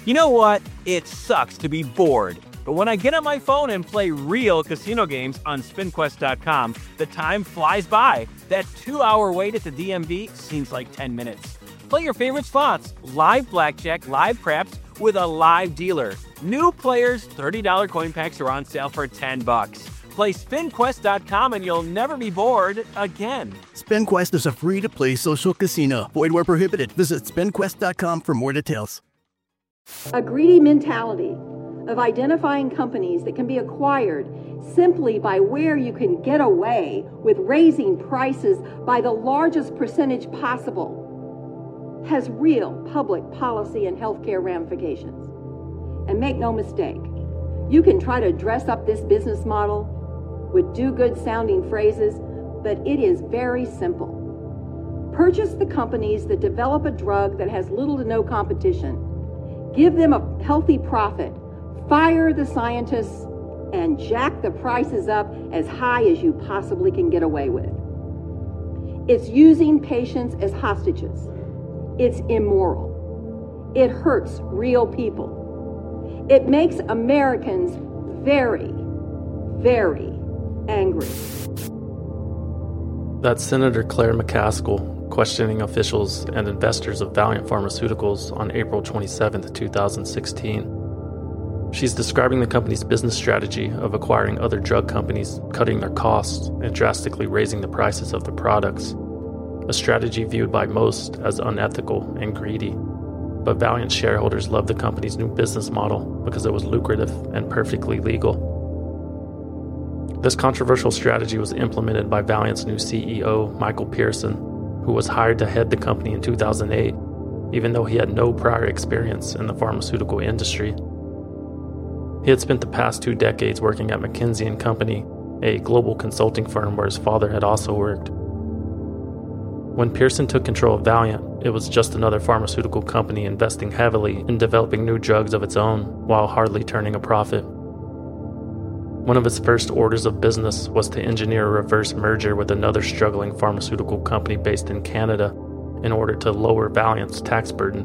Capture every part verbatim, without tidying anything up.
You know what? It sucks to be bored. But when I get on my phone and play real casino games on spin quest dot com, the time flies by. That two-hour wait at the D M V seems like ten minutes. Play your favorite slots, live blackjack, live craps, with a live dealer. New players, thirty dollars coin packs are on sale for ten bucks. Play spin quest dot com and you'll never be bored again. SpinQuest is a free-to-play social casino. Void where prohibited. Visit spin quest dot com for more details. A greedy mentality of identifying companies that can be acquired simply by where you can get away with raising prices by the largest percentage possible has real public policy and healthcare ramifications. And make no mistake, you can try to dress up this business model with do-good sounding phrases, but it is very simple. Purchase the companies that develop a drug that has little to no competition. Give them a healthy profit, fire the scientists, and jack the prices up as high as you possibly can get away with. It's using patients as hostages. It's immoral. It hurts real people. It makes Americans very, very angry. That's Senator Claire McCaskill questioning officials and investors of Valeant Pharmaceuticals on April twenty-seventh, two thousand sixteen. She's describing the company's business strategy of acquiring other drug companies, cutting their costs, and drastically raising the prices of their products, a strategy viewed by most as unethical and greedy. But Valeant shareholders loved the company's new business model because it was lucrative and perfectly legal. This controversial strategy was implemented by Valeant's new C E O, Michael Pearson, who was hired to head the company in two thousand eight, even though he had no prior experience in the pharmaceutical industry. He had spent the past two decades working at McKinsey and Company, a global consulting firm where his father had also worked. When Pearson took control of Valeant, it was just another pharmaceutical company investing heavily in developing new drugs of its own while hardly turning a profit. One of its first orders of business was to engineer a reverse merger with another struggling pharmaceutical company based in Canada in order to lower Valeant's tax burden.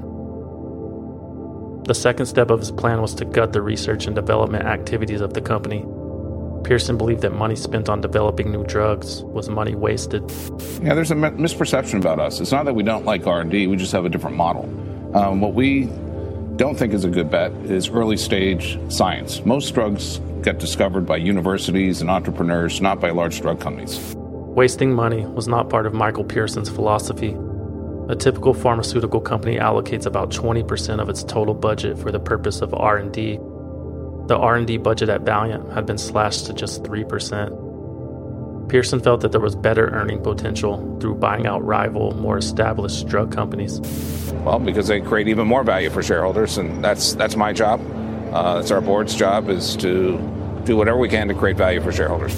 The second step of his plan was to gut the research and development activities of the company. Pearson believed that money spent on developing new drugs was money wasted. Yeah, there's a misperception about us. It's not that we don't like R and D, we just have a different model. Um, what we don't think is a good bet is early stage science. Most drugs get discovered by universities and entrepreneurs, not by large drug companies. Wasting money was not part of Michael Pearson's philosophy. A typical pharmaceutical company allocates about twenty percent of its total budget for the purpose of R and D. The R and D budget at Valeant had been slashed to just three percent. Pearson felt that there was better earning potential through buying out rival, more established drug companies. Well, because they create even more value for shareholders, and that's that's my job. Uh, that's our board's job, is to do whatever we can to create value for shareholders.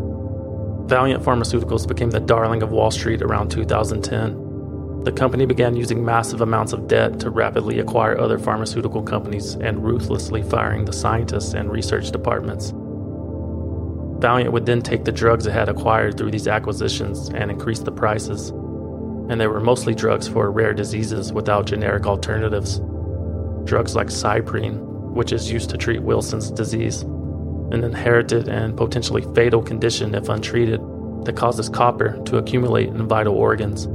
Valeant Pharmaceuticals became the darling of Wall Street around two thousand ten. The company began using massive amounts of debt to rapidly acquire other pharmaceutical companies and ruthlessly firing the scientists and research departments. Valeant would then take the drugs it had acquired through these acquisitions and increase the prices. And they were mostly drugs for rare diseases without generic alternatives. Drugs like Cyprine, which is used to treat Wilson's disease, an inherited and potentially fatal condition if untreated that causes copper to accumulate in vital organs.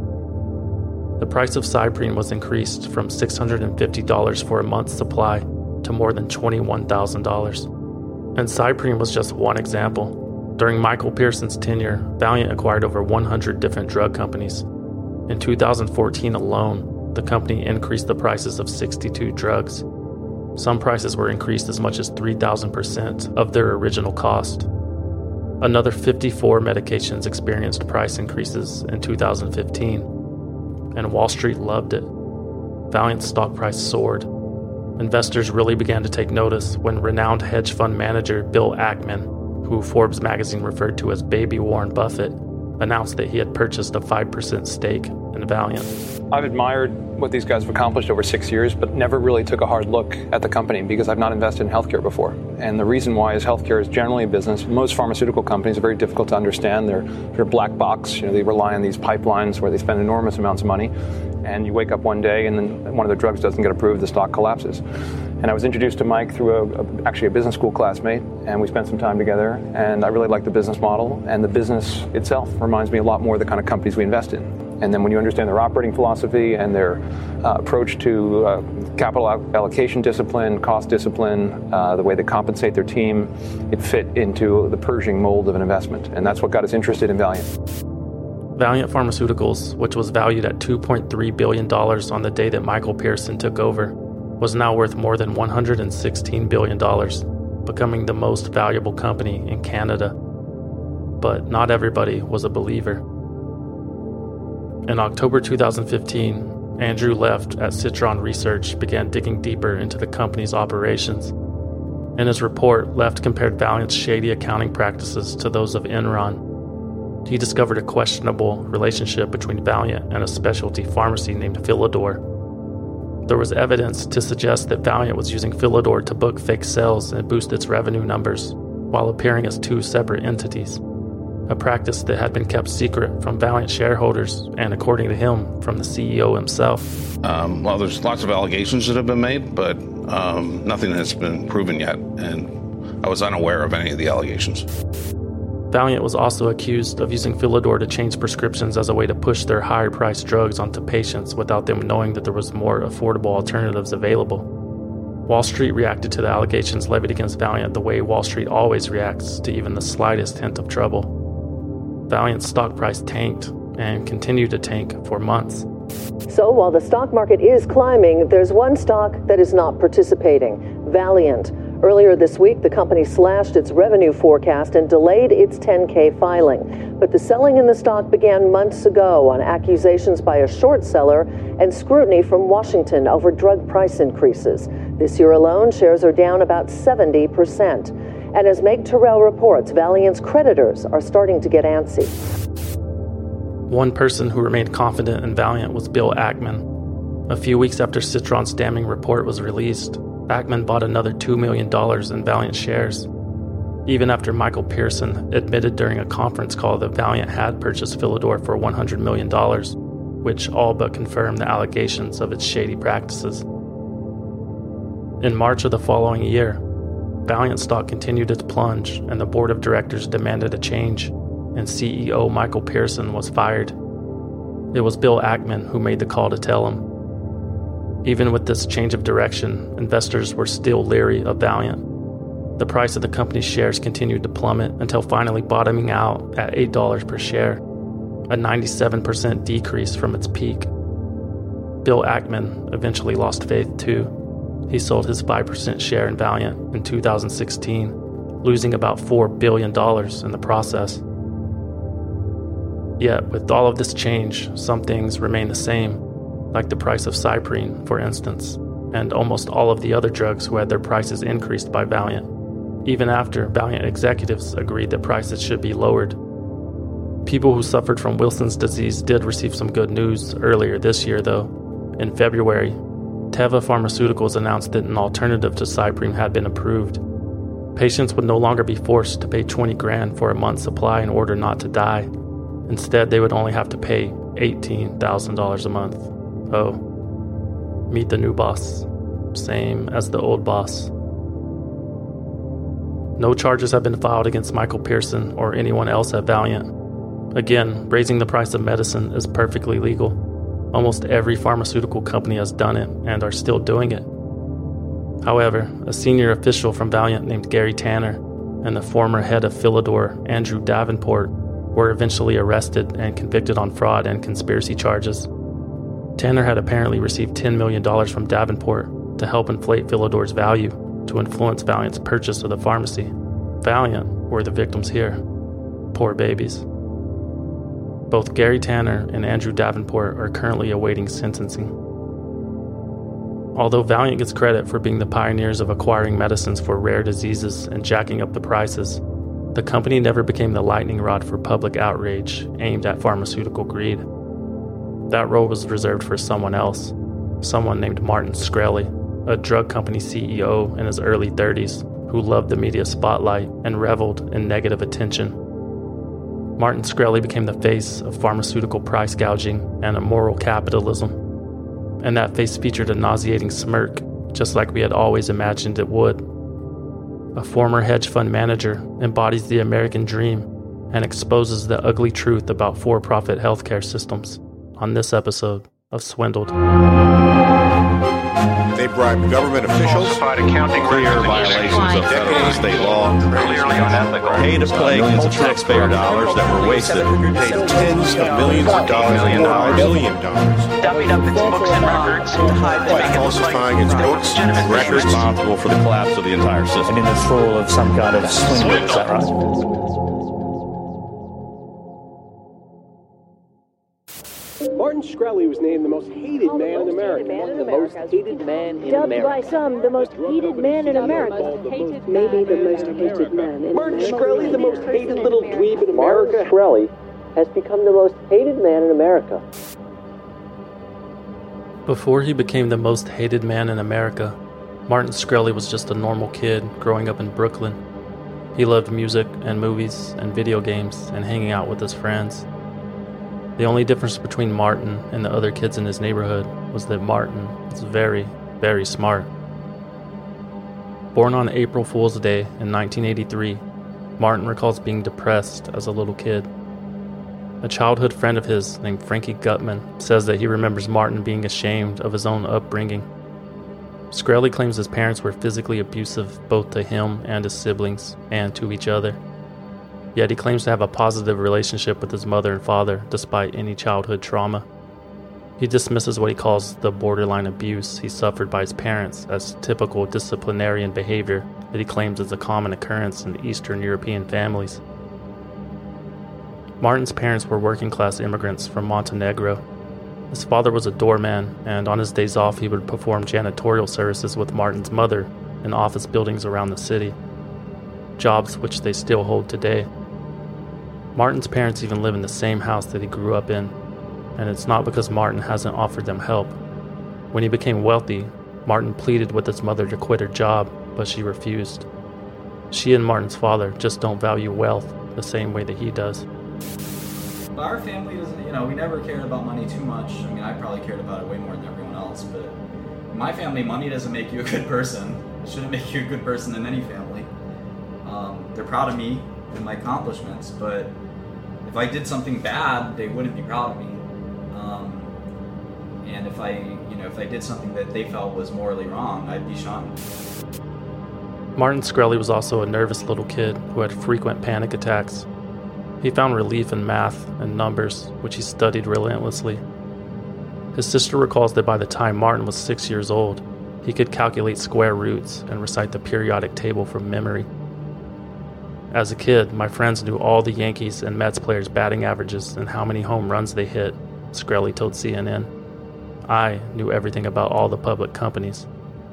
The price of Cyprine was increased from six hundred fifty dollars for a month's supply to more than twenty-one thousand dollars. And Cyprine was just one example. During Michael Pearson's tenure, Valeant acquired over one hundred different drug companies. In two thousand fourteen alone, the company increased the prices of sixty-two drugs. Some prices were increased as much as three thousand percent of their original cost. Another fifty-four medications experienced price increases in two thousand fifteen, and Wall Street loved it. Valeant's stock price soared. Investors really began to take notice when renowned hedge fund manager Bill Ackman, who Forbes magazine referred to as Baby Warren Buffett, announced that he had purchased a five percent stake in Valeant. I've admired what these guys have accomplished over six years, but never really took a hard look at the company because I've not invested in healthcare before. And the reason why is healthcare is generally a business. Most pharmaceutical companies are very difficult to understand. They're, they're black box. You know, they rely on these pipelines where they spend enormous amounts of money. And you wake up one day and then one of the drugs doesn't get approved, the stock collapses. And I was introduced to Mike through a, a, actually a business school classmate, and we spent some time together, and I really like the business model, and the business itself reminds me a lot more of the kind of companies we invest in. And then when you understand their operating philosophy and their uh, approach to uh, capital allocation discipline, cost discipline, uh, the way they compensate their team, it fit into the Pershing mold of an investment. And that's what got us interested in Valeant. Valeant Pharmaceuticals, which was valued at two point three billion dollars on the day that Michael Pearson took over, was now worth more than one hundred sixteen billion dollars, becoming the most valuable company in Canada. But not everybody was a believer. In October two thousand fifteen, Andrew Left at Citron Research began digging deeper into the company's operations. In his report, Left compared Valeant's shady accounting practices to those of Enron. He discovered a questionable relationship between Valeant and a specialty pharmacy named Philidor. There was evidence to suggest that Valeant was using Philidor to book fake sales and boost its revenue numbers, while appearing as two separate entities, a practice that had been kept secret from Valeant shareholders and, according to him, from the C E O himself. Um, well, there's lots of allegations that have been made, but um, nothing has been proven yet, and I was unaware of any of the allegations. Valeant was also accused of using Philidor to change prescriptions as a way to push their higher-priced drugs onto patients without them knowing that there was more affordable alternatives available. Wall Street reacted to the allegations levied against Valeant the way Wall Street always reacts to even the slightest hint of trouble. Valeant's stock price tanked and continued to tank for months. So while the stock market is climbing, there's one stock that is not participating, Valeant. Earlier this week, the company slashed its revenue forecast and delayed its ten K filing. But the selling in the stock began months ago on accusations by a short seller and scrutiny from Washington over drug price increases. This year alone, shares are down about seventy percent. And as Meg Terrell reports, Valeant's creditors are starting to get antsy. One person who remained confident in Valeant was Bill Ackman. A few weeks after Citron's damning report was released, Ackman bought another two million dollars in Valeant shares. Even after Michael Pearson admitted during a conference call that Valeant had purchased Philidor for one hundred million dollars, which all but confirmed the allegations of its shady practices. In March of the following year, Valeant stock continued its plunge, and the board of directors demanded a change, and C E O Michael Pearson was fired. It was Bill Ackman who made the call to tell him. Even with this change of direction, investors were still leery of Valeant. The price of the company's shares continued to plummet until finally bottoming out at eight dollars per share, a ninety-seven percent decrease from its peak. Bill Ackman eventually lost faith too. He sold his five percent share in Valeant in two thousand sixteen, losing about four billion dollars in the process. Yet, with all of this change, some things remain the same, like the price of Cyprine, for instance, and almost all of the other drugs who had their prices increased by Valeant, even after Valeant executives agreed that prices should be lowered. People who suffered from Wilson's disease did receive some good news earlier this year, though. In February, Teva Pharmaceuticals announced that an alternative to Cyprine had been approved. Patients would no longer be forced to pay twenty grand for a month's supply in order not to die. Instead, they would only have to pay eighteen thousand dollars a month. Oh, meet the new boss. Same as the old boss. No charges have been filed against Michael Pearson or anyone else at Valeant. Again, raising the price of medicine is perfectly legal. Almost every pharmaceutical company has done it and are still doing it. However, a senior official from Valeant named Gary Tanner and the former head of Philidor, Andrew Davenport, were eventually arrested and convicted on fraud and conspiracy charges. Tanner had apparently received ten million dollars from Davenport to help inflate Philidor's value to influence Valeant's purchase of the pharmacy. Valeant were the victims here. Poor babies. Both Gary Tanner and Andrew Davenport are currently awaiting sentencing. Although Valeant gets credit for being the pioneers of acquiring medicines for rare diseases and jacking up the prices, the company never became the lightning rod for public outrage aimed at pharmaceutical greed. That role was reserved for someone else, someone named Martin Shkreli, a drug company C E O in his early thirties who loved the media spotlight and reveled in negative attention. Martin Shkreli became the face of pharmaceutical price gouging and immoral capitalism, and that face featured a nauseating smirk just like we had always imagined it would. A former hedge fund manager embodies the American dream and exposes the ugly truth about for-profit healthcare systems on this episode of Swindled. They bribed government officials, accounting clear violations of federal and state law, clearly unethical, paid to play millions of taxpayer dollars that were wasted, paid tens of millions of dollars, million dollars, million dollars, dummied up its books and records, by falsifying its books and records, Responsible for the collapse of the entire system. And in its role of some kind of swindler, is that right? Martin Shkreli was named the most hated oh, man in America. The most hated man in Dubbed America. by some the most hated man in America. Maybe the most hated man in Martin America. Shkreli, the most hated little dweeb in America. Martin Shkreli has become the most hated man in America. Before he became the most hated man in America, Martin Shkreli was just a normal kid growing up in Brooklyn. He loved music and movies and video games and hanging out with his friends. The only difference between Martin and the other kids in his neighborhood was that Martin was very, very smart. Born on April Fool's Day in nineteen eighty-three, Martin recalls being depressed as a little kid. A childhood friend of his named Frankie Gutman says that he remembers Martin being ashamed of his own upbringing. Shkreli claims his parents were physically abusive both to him and his siblings, and to each other. Yet he claims to have a positive relationship with his mother and father despite any childhood trauma. He dismisses what he calls the borderline abuse he suffered by his parents as typical disciplinarian behavior that he claims is a common occurrence in Eastern European families. Martin's parents were working-class immigrants from Montenegro. His father was a doorman, and on his days off he would perform janitorial services with Martin's mother in office buildings around the city, jobs which they still hold today. Martin's parents even live in the same house that he grew up in, and it's not because Martin hasn't offered them help. When he became wealthy, Martin pleaded with his mother to quit her job, but she refused. She and Martin's father just don't value wealth the same way that he does. Our family doesn't, you know, we never cared about money too much. I mean, I probably cared about it way more than everyone else, but in my family, money doesn't make you a good person. It shouldn't make you a good person in any family. Um, they're proud of me and my accomplishments, but if I did something bad, they wouldn't be proud of me. Um, and if I, you know, if I did something that they felt was morally wrong, I'd be shunned. Martin Shkreli was also a nervous little kid who had frequent panic attacks. He found relief in math and numbers, which he studied relentlessly. His sister recalls that by the time Martin was six years old, he could calculate square roots and recite the periodic table from memory. As a kid, my friends knew all the Yankees and Mets players' batting averages and how many home runs they hit, Shkreli told C N N. I knew everything about all the public companies.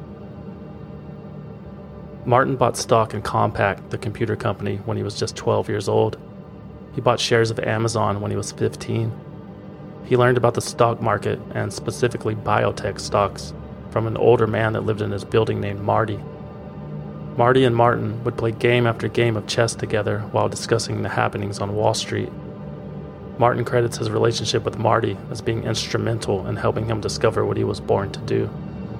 Martin bought stock in Compaq, the computer company, when he was just twelve years old. He bought shares of Amazon when he was fifteen. He learned about the stock market, and specifically biotech stocks, from an older man that lived in his building named Marty. Marty and Martin would play game after game of chess together while discussing the happenings on Wall Street. Martin credits his relationship with Marty as being instrumental in helping him discover what he was born to do.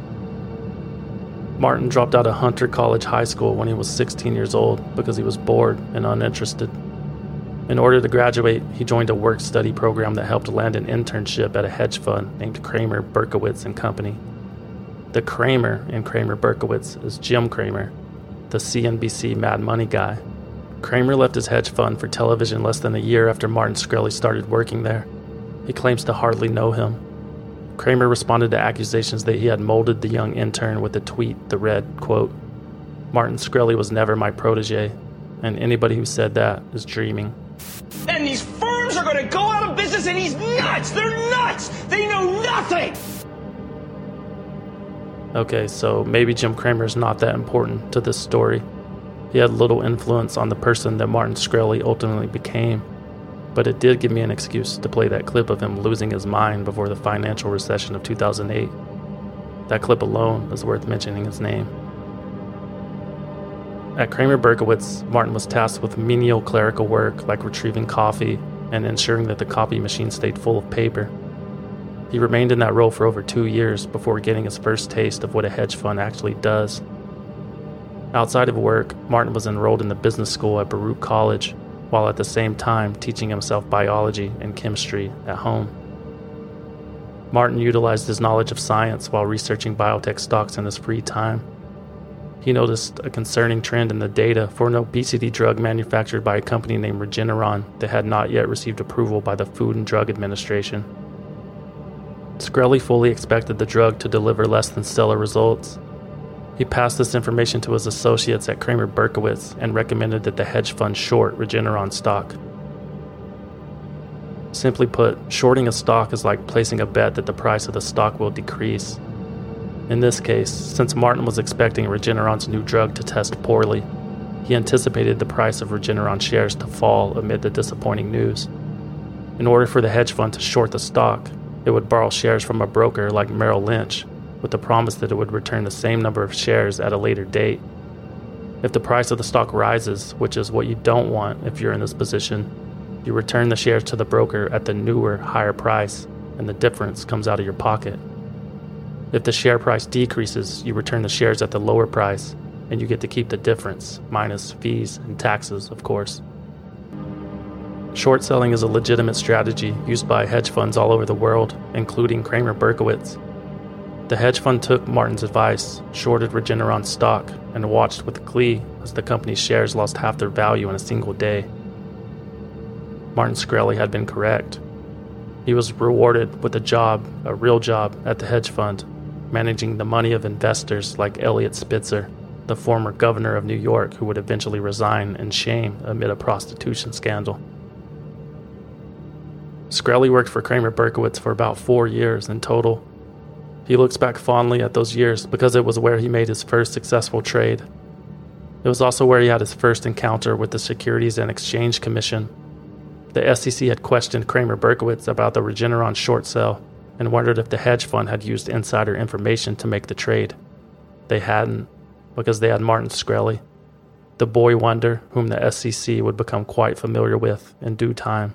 Martin dropped out of Hunter College High School when he was sixteen years old because he was bored and uninterested. In order to graduate, he joined a work-study program that helped land an internship at a hedge fund named Kramer, Berkowitz and Company. The Kramer in Kramer Berkowitz is Jim Cramer, the C N B C Mad Money guy. Kramer left his hedge fund for television less than a year after Martin Shkreli started working there. He claims to hardly know him. Kramer responded to accusations that he had molded the young intern with a tweet that read, quote, "Martin Shkreli was never my protege, and anybody who said that is dreaming." And these firms are going to go out of business, and he's nuts! They're nuts! They know nothing! Okay, so maybe Jim Cramer is not that important to this story. He had little influence on the person that Martin Shkreli ultimately became, but it did give me an excuse to play that clip of him losing his mind before the financial recession of two thousand eight. That clip alone is worth mentioning his name. At Kramer Berkowitz, Martin was tasked with menial clerical work like retrieving coffee and ensuring that the copy machine stayed full of paper. He remained in that role for over two years before getting his first taste of what a hedge fund actually does. Outside of work, Martin was enrolled in the business school at Baruch College, while at the same time teaching himself biology and chemistry at home. Martin utilized his knowledge of science while researching biotech stocks in his free time. He noticed a concerning trend in the data for an obesity drug manufactured by a company named Regeneron that had not yet received approval by the Food and Drug Administration. Shkreli fully expected the drug to deliver less than stellar results. He passed this information to his associates at Kramer Berkowitz and recommended that the hedge fund short Regeneron stock. Simply put, shorting a stock is like placing a bet that the price of the stock will decrease. In this case, since Martin was expecting Regeneron's new drug to test poorly, he anticipated the price of Regeneron shares to fall amid the disappointing news. In order for the hedge fund to short the stock, it would borrow shares from a broker like Merrill Lynch, with the promise that it would return the same number of shares at a later date. If the price of the stock rises, which is what you don't want if you're in this position, you return the shares to the broker at the newer, higher price, and the difference comes out of your pocket. If the share price decreases, you return the shares at the lower price, and you get to keep the difference, minus fees and taxes, of course. Short selling is a legitimate strategy used by hedge funds all over the world, including Kramer Berkowitz. The hedge fund took Martin's advice, shorted Regeneron stock, and watched with glee as the company's shares lost half their value in a single day. Martin Shkreli had been correct. He was rewarded with a job, a real job, at the hedge fund, managing the money of investors like Eliot Spitzer, the former governor of New York who would eventually resign in shame amid a prostitution scandal. Shkreli worked for Kramer Berkowitz for about four years in total. He looks back fondly at those years because it was where he made his first successful trade. It was also where he had his first encounter with the Securities and Exchange Commission. The S E C had questioned Kramer Berkowitz about the Regeneron short sale and wondered if the hedge fund had used insider information to make the trade. They hadn't, because they had Martin Shkreli, the boy wonder whom the S E C would become quite familiar with in due time.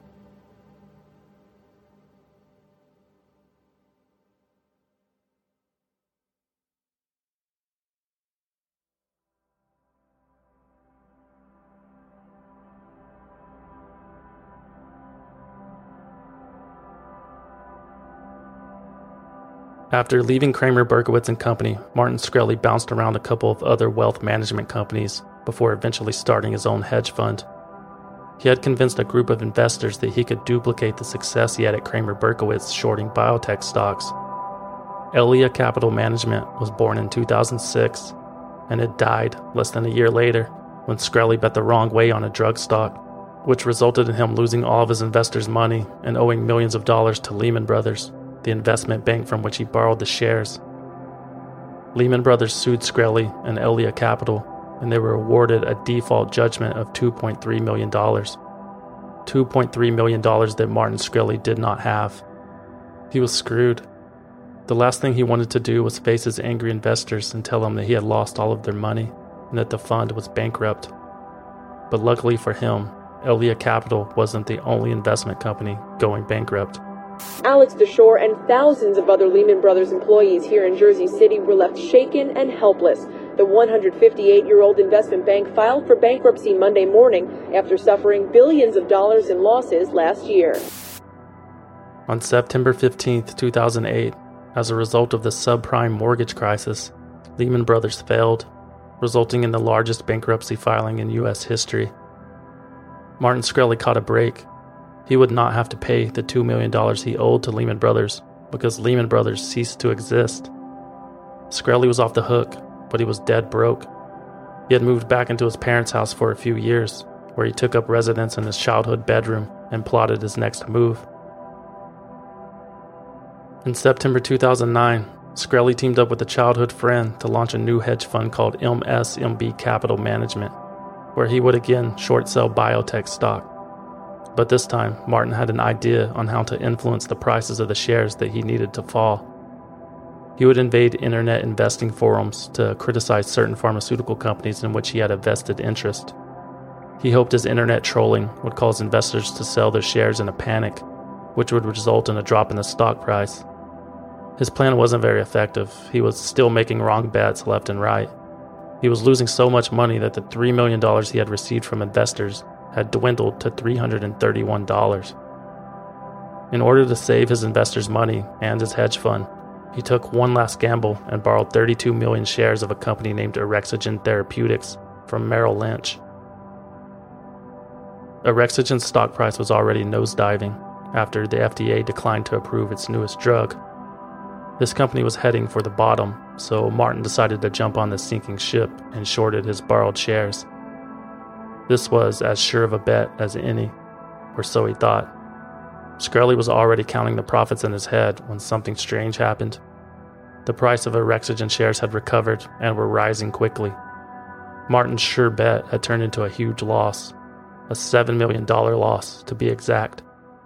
After leaving Kramer Berkowitz and Company, Martin Shkreli bounced around a couple of other wealth management companies before eventually starting his own hedge fund. He had convinced a group of investors that he could duplicate the success he had at Kramer Berkowitz shorting biotech stocks. Elia Capital Management was born in two thousand six, and it died less than a year later when Shkreli bet the wrong way on a drug stock, which resulted in him losing all of his investors' money and owing millions of dollars to Lehman Brothers, the investment bank from which he borrowed the shares. Lehman Brothers sued Shkreli and Elia Capital, and they were awarded a default judgment of two point three million dollars. two point three million dollars that Martin Shkreli did not have. He was screwed. The last thing he wanted to do was face his angry investors and tell them that he had lost all of their money and that the fund was bankrupt. But luckily for him, Elia Capital wasn't the only investment company going bankrupt. Alex DeShore and thousands of other Lehman Brothers employees here in Jersey City were left shaken and helpless. The one hundred fifty-eight-year-old investment bank filed for bankruptcy Monday morning after suffering billions of dollars in losses last year. On September fifteenth, two thousand eight, as a result of the subprime mortgage crisis, Lehman Brothers failed, resulting in the largest bankruptcy filing in U S history. Martin Shkreli caught a break. He would not have to pay the two million dollars he owed to Lehman Brothers because Lehman Brothers ceased to exist. Shkreli was off the hook, but he was dead broke. He had moved back into his parents' house for a few years, where he took up residence in his childhood bedroom and plotted his next move. In September two thousand nine, Shkreli teamed up with a childhood friend to launch a new hedge fund called M S M B Capital Management, where he would again short sell biotech stock. But this time, Martin had an idea on how to influence the prices of the shares that he needed to fall. He would invade internet investing forums to criticize certain pharmaceutical companies in which he had a vested interest. He hoped his internet trolling would cause investors to sell their shares in a panic, which would result in a drop in the stock price, His plan wasn't very effective. He was still making wrong bets left and right. He was losing so much money that the three million dollars he had received from investors had dwindled to three hundred thirty-one dollars. In order to save his investors' money and his hedge fund, he took one last gamble and borrowed thirty-two million shares of a company named Orexogen Therapeutics from Merrill Lynch. Orexogen's stock price was already nosediving after the F D A declined to approve its newest drug. This company was heading for the bottom, so Martin decided to jump on the sinking ship and shorted his borrowed shares. This was as sure of a bet as any, or so he thought. Shkreli was already counting the profits in his head when something strange happened. The price of Orexogen shares had recovered and were rising quickly. Martin's sure bet had turned into a huge loss, a seven million dollars loss to be exact.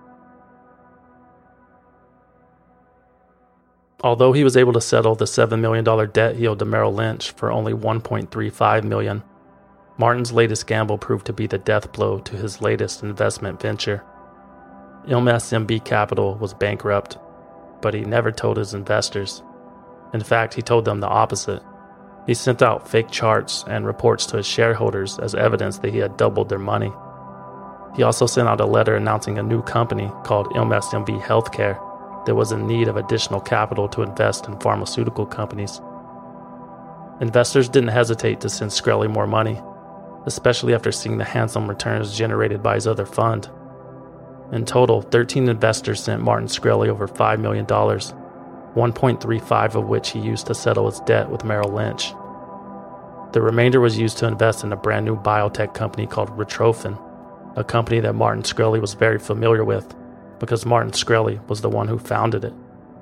Although he was able to settle the seven million dollars debt he owed to Merrill Lynch for only one point three five million dollars, Martin's latest gamble proved to be the death blow to his latest investment venture. I M S M B Capital was bankrupt, but he never told his investors. In fact, he told them the opposite. He sent out fake charts and reports to his shareholders as evidence that he had doubled their money. He also sent out a letter announcing a new company called I M S M B Healthcare that was in need of additional capital to invest in pharmaceutical companies. Investors didn't hesitate to send Shkreli more money, especially after seeing the handsome returns generated by his other fund. In total, thirteen investors sent Martin Shkreli over five million dollars, one point three five of which he used to settle his debt with Merrill Lynch. The remainder was used to invest in a brand new biotech company called Retrophin, a company that Martin Shkreli was very familiar with because Martin Shkreli was the one who founded it.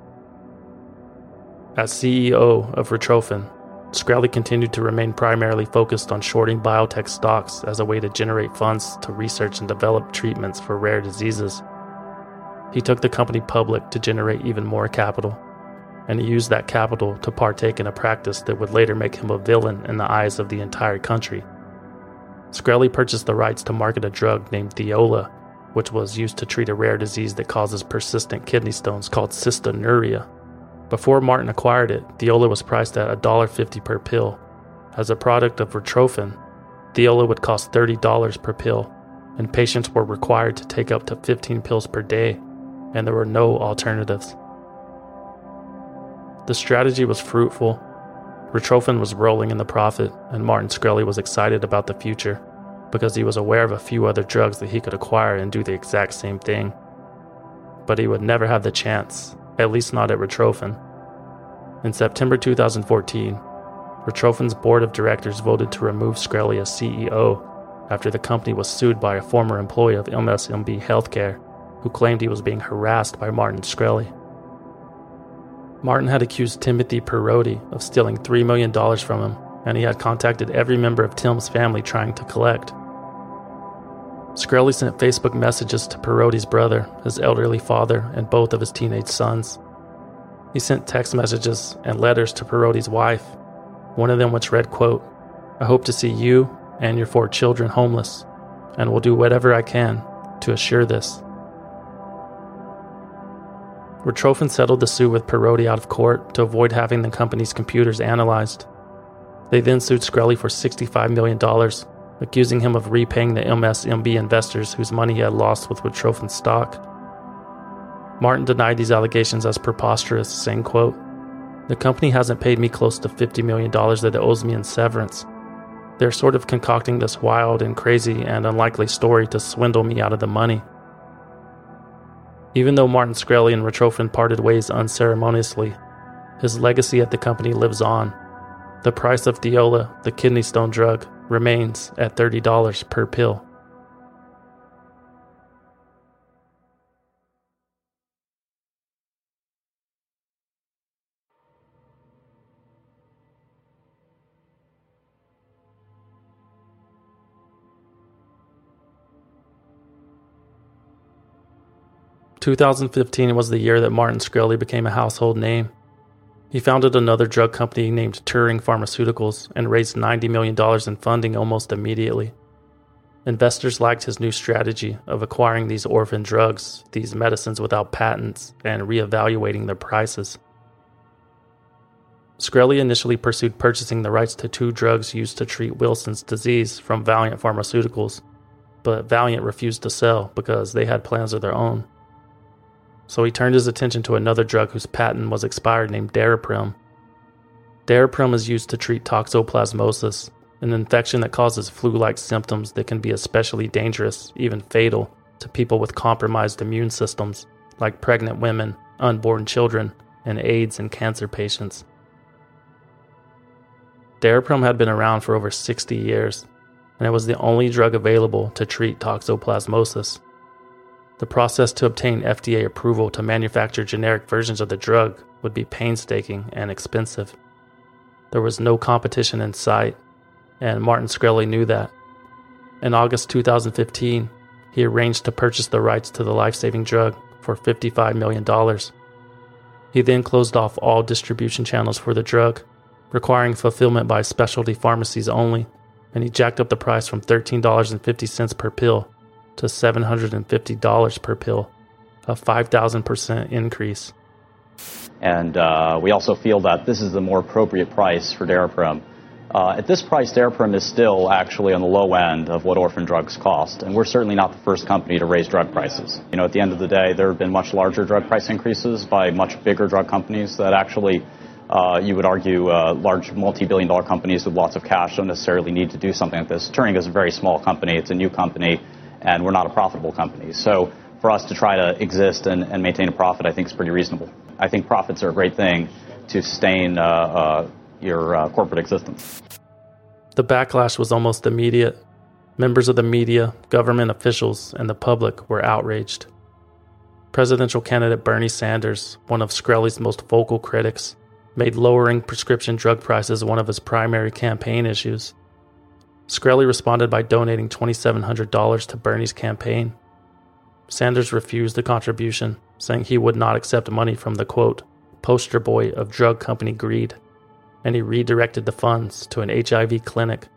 As C E O of Retrophin, Shkreli continued to remain primarily focused on shorting biotech stocks as a way to generate funds to research and develop treatments for rare diseases. He took the company public to generate even more capital, and he used that capital to partake in a practice that would later make him a villain in the eyes of the entire country. Shkreli purchased the rights to market a drug named Thiola, which was used to treat a rare disease that causes persistent kidney stones called cystinuria. Before Martin acquired it, Thiola was priced at one dollar fifty per pill. As a product of Retrophin, Thiola would cost thirty dollars per pill, and patients were required to take up to fifteen pills per day, and there were no alternatives. The strategy was fruitful. Retrophin was rolling in the profit, and Martin Shkreli was excited about the future because he was aware of a few other drugs that he could acquire and do the exact same thing. But he would never have the chance, at least not at Retrophin. In September two thousand fourteen, Retrophin's board of directors voted to remove Shkreli as C E O after the company was sued by a former employee of I M S M B Healthcare who claimed he was being harassed by Martin Shkreli. Martin had accused Timothy Perotti of stealing three million dollars from him, and he had contacted every member of Tim's family trying to collect. Shkreli sent Facebook messages to Perotti's brother, his elderly father, and both of his teenage sons. He sent text messages and letters to Perotti's wife, one of them which read, quote, "I hope to see you and your four children homeless, and will do whatever I can to assure this." Retrophin settled the suit with Perotti out of court to avoid having the company's computers analyzed. They then sued Shkreli for sixty-five million dollars, accusing him of repaying the I M S M B investors whose money he had lost with Retrophin stock. Martin denied these allegations as preposterous, saying, quote, "The company hasn't paid me close to fifty million dollars that it owes me in severance. They're sort of concocting this wild and crazy and unlikely story to swindle me out of the money." Even though Martin Shkreli and Retrophin parted ways unceremoniously, his legacy at the company lives on. The price of Thiola, the kidney stone drug, remains at thirty dollars per pill. two thousand fifteen was the year that Martin Shkreli became a household name. He founded another drug company named Turing Pharmaceuticals and raised ninety million dollars in funding almost immediately. Investors liked his new strategy of acquiring these orphan drugs, these medicines without patents, and reevaluating their prices. Shkreli initially pursued purchasing the rights to two drugs used to treat Wilson's disease from Valeant Pharmaceuticals, but Valeant refused to sell because they had plans of their own. So he turned his attention to another drug whose patent was expired named Daraprim. Daraprim is used to treat toxoplasmosis, an infection that causes flu-like symptoms that can be especially dangerous, even fatal, to people with compromised immune systems, like pregnant women, unborn children, and AIDS and cancer patients. Daraprim had been around for over sixty years, and it was the only drug available to treat toxoplasmosis. The process to obtain F D A approval to manufacture generic versions of the drug would be painstaking and expensive. There was no competition in sight, and Martin Shkreli knew that. In August two thousand fifteen, he arranged to purchase the rights to the life-saving drug for fifty-five million dollars. He then closed off all distribution channels for the drug, requiring fulfillment by specialty pharmacies only, and he jacked up the price from thirteen dollars and fifty cents per pill to seven hundred fifty dollars per pill, a five thousand percent increase. And uh, we also feel that this is the more appropriate price for Daraprim. Uh, at this price, Daraprim is still actually on the low end of what orphan drugs cost, and we're certainly not the first company to raise drug prices. You know, at the end of the day, there have been much larger drug price increases by much bigger drug companies that actually, uh, you would argue, uh, large multi-billion dollar companies with lots of cash don't necessarily need to do something like this. Turing is a very small company, it's a new company, and we're not a profitable company. So for us to try to exist and, and maintain a profit, I think is pretty reasonable. I think profits are a great thing to sustain uh, uh, your uh, corporate existence. The backlash was almost immediate. Members of the media, government officials, and the public were outraged. Presidential candidate Bernie Sanders, one of Shkreli's most vocal critics, made lowering prescription drug prices one of his primary campaign issues. Shkreli responded by donating two thousand seven hundred dollars to Bernie's campaign. Sanders refused the contribution, saying he would not accept money from the, quote, poster boy of drug company greed, and he redirected the funds to an H I V clinic.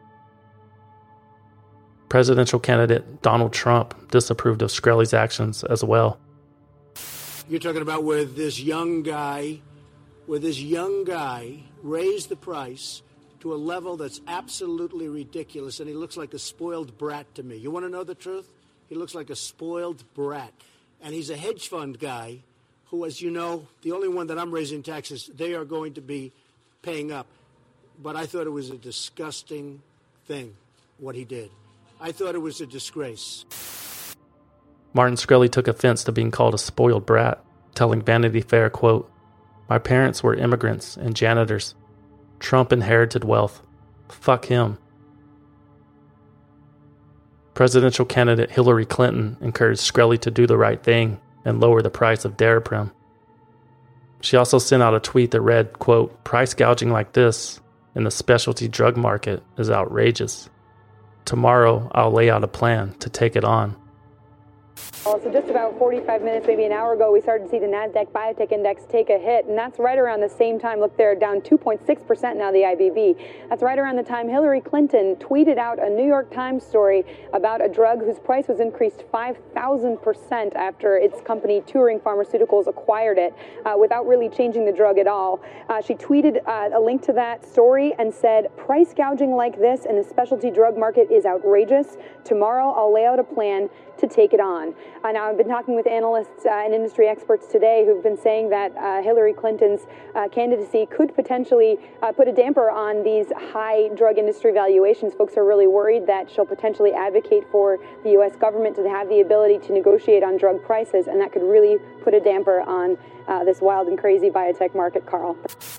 Presidential candidate Donald Trump disapproved of Shkreli's actions as well. You're talking about where this young guy, where this young guy raised the price to a level that's absolutely ridiculous, and he looks like a spoiled brat to me. You want to know the truth? He looks like a spoiled brat. And he's a hedge fund guy who, as you know, the only one that I'm raising taxes, they are going to be paying up. But I thought it was a disgusting thing, what he did. I thought it was a disgrace. Martin Shkreli took offense to being called a spoiled brat, telling Vanity Fair, quote, "My parents were immigrants and janitors. Trump inherited wealth. Fuck him." Presidential candidate Hillary Clinton encouraged Shkreli to do the right thing and lower the price of Daraprim. She also sent out a tweet that read, quote, "Price gouging like this in the specialty drug market is outrageous. Tomorrow, I'll lay out a plan to take it on." So just about forty-five minutes, maybe an hour ago, we started to see the NASDAQ Biotech Index take a hit, and that's right around the same time. Look, they're down two point six percent now, the I B B. That's right around the time Hillary Clinton tweeted out a New York Times story about a drug whose price was increased five thousand percent after its company Turing Pharmaceuticals acquired it uh, without really changing the drug at all. Uh, she tweeted uh, a link to that story and said, "Price gouging like this in the specialty drug market is outrageous. Tomorrow, I'll lay out a plan to take it on." Uh, now, I've been talking with analysts uh, and industry experts today who've been saying that uh, Hillary Clinton's uh, candidacy could potentially uh, put a damper on these high drug industry valuations. Folks are really worried that she'll potentially advocate for the U S government to have the ability to negotiate on drug prices, and that could really put a damper on uh, this wild and crazy biotech market, Carl.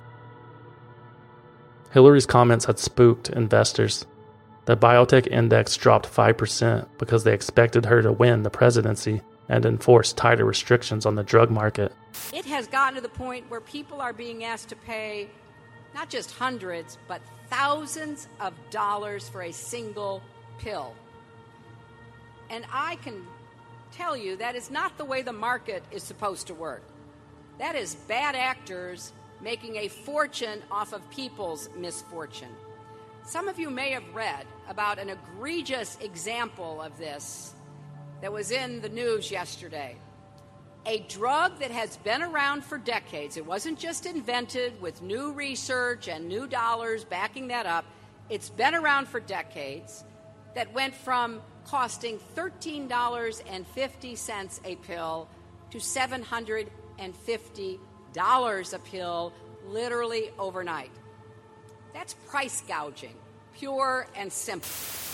Hillary's comments had spooked investors. The biotech index dropped five percent because they expected her to win the presidency and enforce tighter restrictions on the drug market. It has gotten to the point where people are being asked to pay not just hundreds, but thousands of dollars for a single pill. And I can tell you that is not the way the market is supposed to work. That is bad actors making a fortune off of people's misfortune. Some of you may have read about an egregious example of this that was in the news yesterday. A drug that has been around for decades. It wasn't just invented with new research and new dollars backing that up. It's been around for decades, that went from costing thirteen dollars and fifty cents a pill to seven hundred fifty dollars a pill, literally overnight. That's price gouging, pure and simple.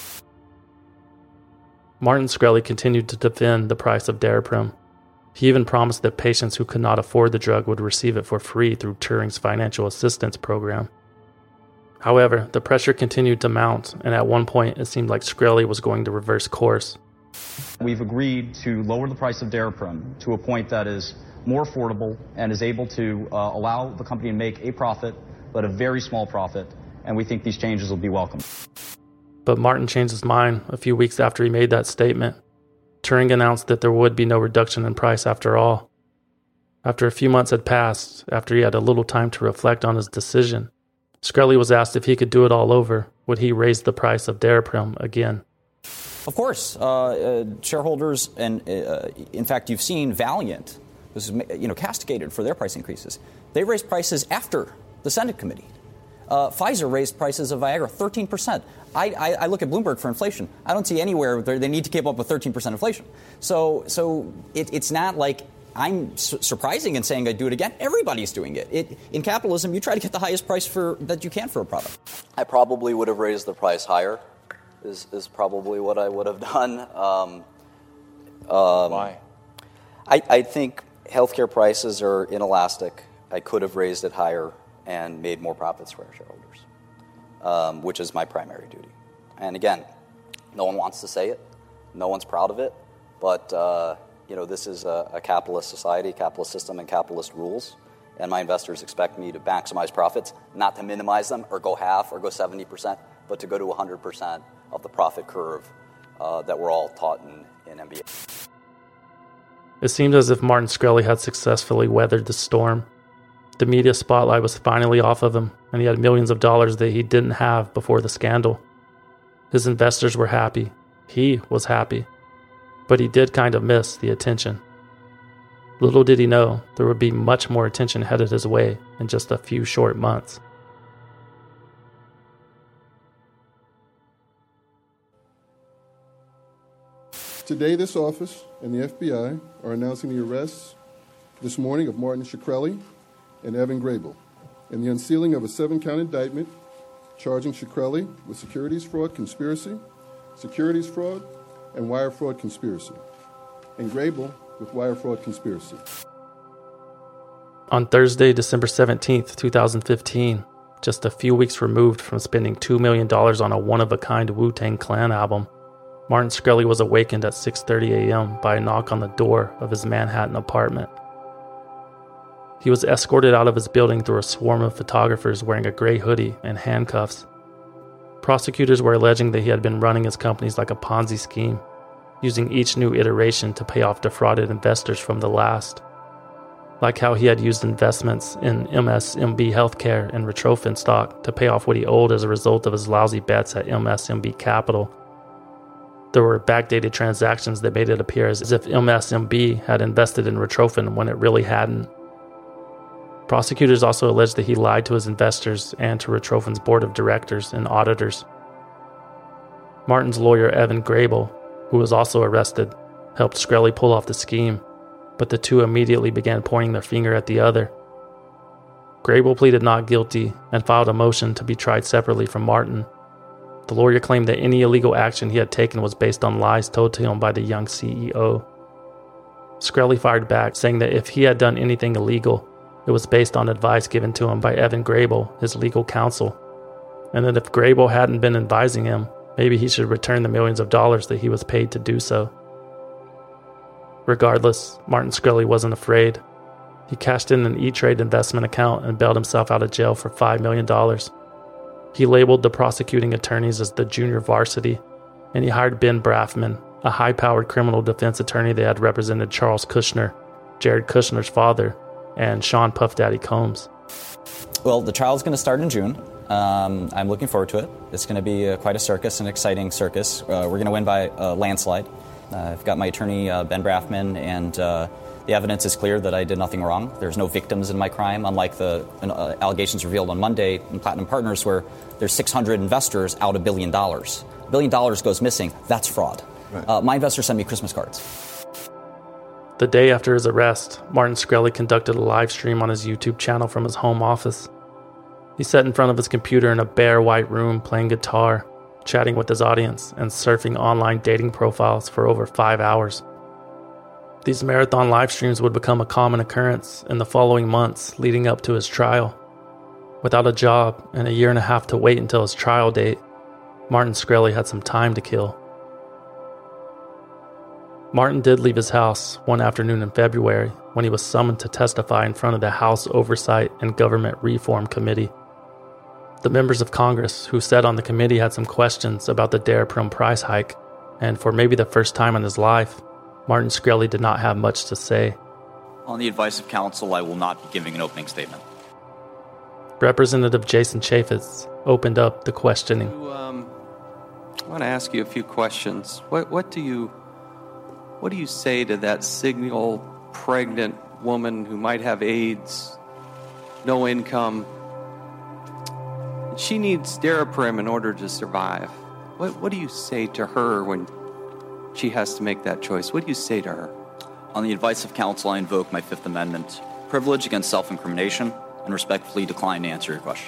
Martin Shkreli continued to defend the price of Daraprim. He even promised that patients who could not afford the drug would receive it for free through Turing's financial assistance program. However, the pressure continued to mount, and at one point it seemed like Shkreli was going to reverse course. We've agreed to lower the price of Daraprim to a point that is more affordable and is able to uh, allow the company to make a profit, but a very small profit, and we think these changes will be welcome. But Martin changed his mind a few weeks after he made that statement. Turing announced that there would be no reduction in price after all. After a few months had passed, after he had a little time to reflect on his decision, Shkreli was asked if he could do it all over. Would he raise the price of Daraprim again? Of course. Uh, uh, shareholders, and uh, in fact, you've seen Valiant, was you know, castigated for their price increases. They raised prices after the Senate committee. Uh, Pfizer raised prices of Viagra thirteen percent. I, I, I look at Bloomberg for inflation. I don't see anywhere where they need to keep up with thirteen percent inflation. So so it, it's not like I'm su- surprising in saying I'd do it again. Everybody's doing it. it. In capitalism, you try to get the highest price for that you can for a product. I probably would have raised the price higher, is, is probably what I would have done. Um, um, Why? I, I think healthcare prices are inelastic. I could have raised it higher and made more profits for our shareholders, um, which is my primary duty. And again, no one wants to say it. No one's proud of it. But, uh, you know, this is a, a capitalist society, capitalist system, and capitalist rules. And my investors expect me to maximize profits, not to minimize them or go half or go seventy percent, but to go to one hundred percent of the profit curve uh, that we're all taught in, in M B A. It seemed as if Martin Shkreli had successfully weathered the storm. The media spotlight was finally off of him, and he had millions of dollars that he didn't have before the scandal. His investors were happy. He was happy. But he did kind of miss the attention. Little did he know there would be much more attention headed his way in just a few short months. Today, this office and the F B I are announcing the arrests this morning of Martin Shkreli and Evan Grable, and the unsealing of a seven-count indictment charging Shkreli with securities fraud conspiracy, securities fraud, and wire fraud conspiracy, and Grable with wire fraud conspiracy. On Thursday, December seventeenth, twenty fifteen, just a few weeks removed from spending two million dollars on a one-of-a-kind Wu-Tang Clan album, Martin Shkreli was awakened at six thirty a.m. by a knock on the door of his Manhattan apartment. He was escorted out of his building through a swarm of photographers wearing a gray hoodie and handcuffs. Prosecutors were alleging that he had been running his companies like a Ponzi scheme, using each new iteration to pay off defrauded investors from the last. Like how he had used investments in M S M B Healthcare and Retrophin stock to pay off what he owed as a result of his lousy bets at M S M B Capital. There were backdated transactions that made it appear as if M S M B had invested in Retrophin when it really hadn't. Prosecutors also alleged that he lied to his investors and to Retrophin's board of directors and auditors. Martin's lawyer, Evan Grable, who was also arrested, helped Shkreli pull off the scheme, but the two immediately began pointing their finger at the other. Grable pleaded not guilty and filed a motion to be tried separately from Martin. The lawyer claimed that any illegal action he had taken was based on lies told to him by the young C E O. Shkreli fired back, saying that if he had done anything illegal, it was based on advice given to him by Evan Grable, his legal counsel, and that if Grable hadn't been advising him, maybe he should return the millions of dollars that he was paid to do so. Regardless, Martin Shkreli wasn't afraid. He cashed in an E-Trade investment account and bailed himself out of jail for five million dollars. He labeled the prosecuting attorneys as the junior varsity, and he hired Ben Brafman, a high-powered criminal defense attorney that had represented Charles Kushner, Jared Kushner's father, and Sean Puff Daddy Combs. Well, the trial is going to start in June. Um, I'm looking forward to it. It's going to be uh, quite a circus, an exciting circus. Uh, we're going to win by a landslide. Uh, I've got my attorney, uh, Ben Brafman, and uh, The evidence is clear that I did nothing wrong. There's no victims in my crime, unlike the uh, allegations revealed on Monday in Platinum Partners, where there's six hundred investors out a billion dollars. A billion dollars goes missing. That's fraud. Right. Uh, my investors send me Christmas cards. The day after his arrest, Martin Shkreli conducted a live stream on his YouTube channel from his home office. He sat in front of his computer in a bare white room playing guitar, chatting with his audience, and surfing online dating profiles for over five hours. These marathon live streams would become a common occurrence in the following months leading up to his trial. Without a job and a year and a half to wait until his trial date, Martin Shkreli had some time to kill. Martin did leave his house one afternoon in February when he was summoned to testify in front of the House Oversight and Government Reform Committee. The members of Congress who sat on the committee had some questions about the Daraprim price hike, and for maybe the first time in his life, Martin Shkreli did not have much to say. On the advice of counsel, I will not be giving an opening statement. Representative Jason Chaffetz opened up the questioning. Um, I want to ask you a few questions. What, what do you, what do you say to that single pregnant woman who might have AIDS, no income? She needs Daraprim in order to survive. What, what do you say to her when she has to make that choice? What do you say to her? On the advice of counsel, I invoke my Fifth Amendment privilege against self-incrimination and respectfully decline to answer your question.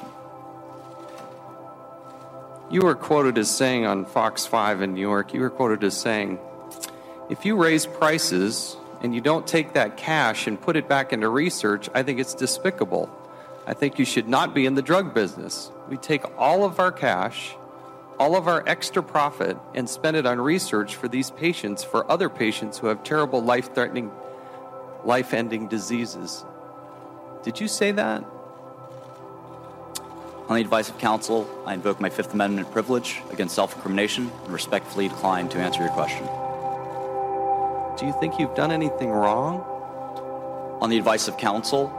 You were quoted as saying on Fox five in New York, you were quoted as saying, if you raise prices and you don't take that cash and put it back into research, I think it's despicable. I think you should not be in the drug business. We take all of our cash, all of our extra profit, and spend it on research for these patients, for other patients who have terrible life-threatening, life-ending diseases. Did you say that? On the advice of counsel, I invoke my Fifth Amendment privilege against self-incrimination and respectfully decline to answer your question. Do you think you've done anything wrong? On the advice of counsel,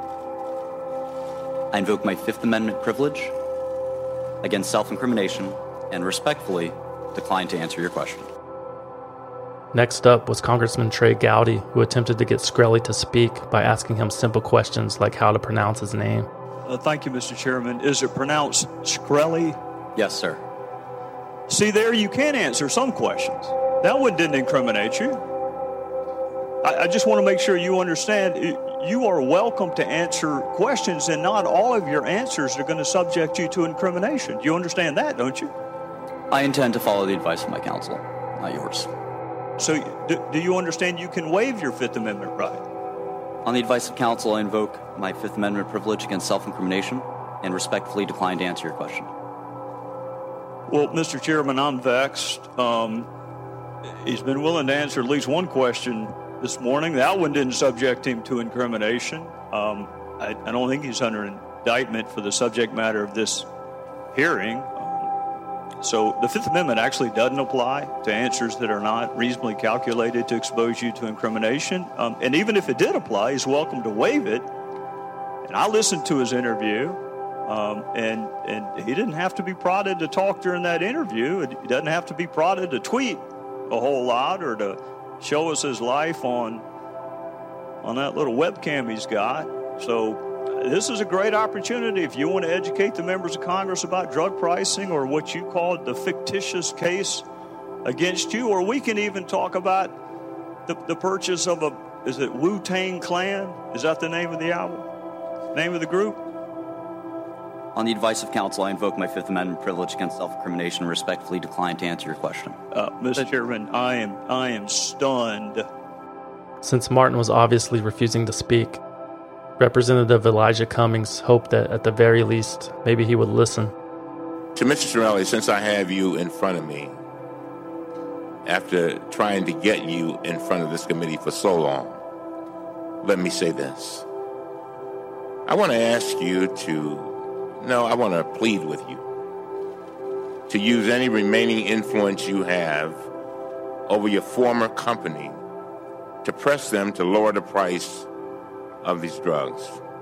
I invoke my Fifth Amendment privilege against self-incrimination and respectfully decline to answer your question. Next up was Congressman Trey Gowdy, who attempted to get Shkreli to speak by asking him simple questions like how to pronounce his name. Uh, thank you, Mister Chairman. Is it pronounced Shkreli? Yes, sir. See, there you can answer some questions. That one didn't incriminate you. I, I just want to make sure you understand you are welcome to answer questions, and not all of your answers are going to subject you to incrimination. You understand that, don't you? I intend to follow the advice of my counsel, not yours. So do, do you understand you can waive your Fifth Amendment right? On the advice of counsel, I invoke my Fifth Amendment privilege against self-incrimination and respectfully decline to answer your question. Well, Mister Chairman, I'm vexed. Um, he's been willing to answer at least one question this morning. That one didn't subject him to incrimination. Um, I, I don't think he's under indictment for the subject matter of this hearing. Um, so the Fifth Amendment actually doesn't apply to answers that are not reasonably calculated to expose you to incrimination. Um, and even if it did apply, he's welcome to waive it. And I listened to his interview, um, and, and he didn't have to be prodded to talk during that interview. He doesn't have to be prodded to tweet a whole lot or to show us his life on on that little webcam he's got. So this is a great opportunity if you want to educate the members of Congress about drug pricing or what you called the fictitious case against you, or we can even talk about the, the purchase of a, is it Wu-Tang Clan? Is that the name of the album? Name of the group? On the advice of counsel, I invoke my Fifth Amendment privilege against self-incrimination and respectfully decline to answer your question. Uh, Mister Chairman, I am I am stunned. Since Martin was obviously refusing to speak, Representative Elijah Cummings hoped that at the very least, maybe he would listen. To Mister Shkreli, since I have you in front of me, after trying to get you in front of this committee for so long, let me say this. I want to ask you to No, I want to plead with you to use any remaining influence you have over your former company to press them to lower the price of these drugs.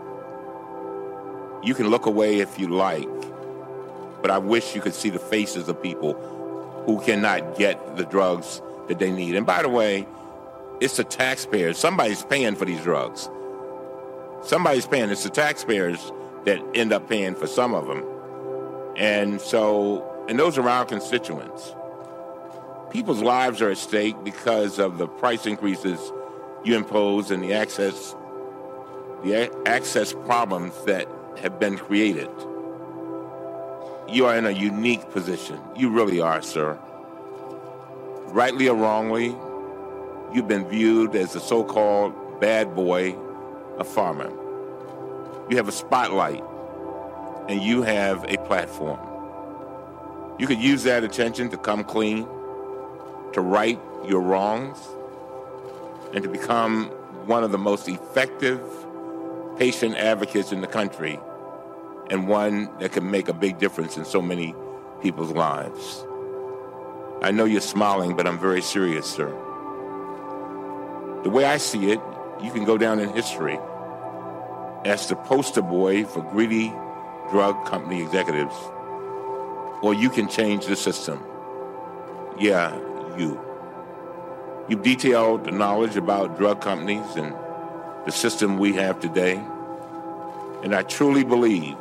You can look away if you like, but I wish you could see the faces of people who cannot get the drugs that they need. And by the way, it's the taxpayers. Somebody's paying for these drugs. Somebody's paying. It's the taxpayers that end up paying for some of them. And so, and those are our constituents. People's lives are at stake because of the price increases you impose and the access, the a- access problems that have been created. You are in a unique position. You really are, sir. Rightly or wrongly, you've been viewed as the so-called bad boy of pharma. You have a spotlight, and you have a platform. You could use that attention to come clean, to right your wrongs, and to become one of the most effective patient advocates in the country, and one that can make a big difference in so many people's lives. I know you're smiling, but I'm very serious, sir. The way I see it, you can go down in history as the poster boy for greedy drug company executives, or you can change the system. Yeah, you. You've detailed the knowledge about drug companies and the system we have today, and I truly believe,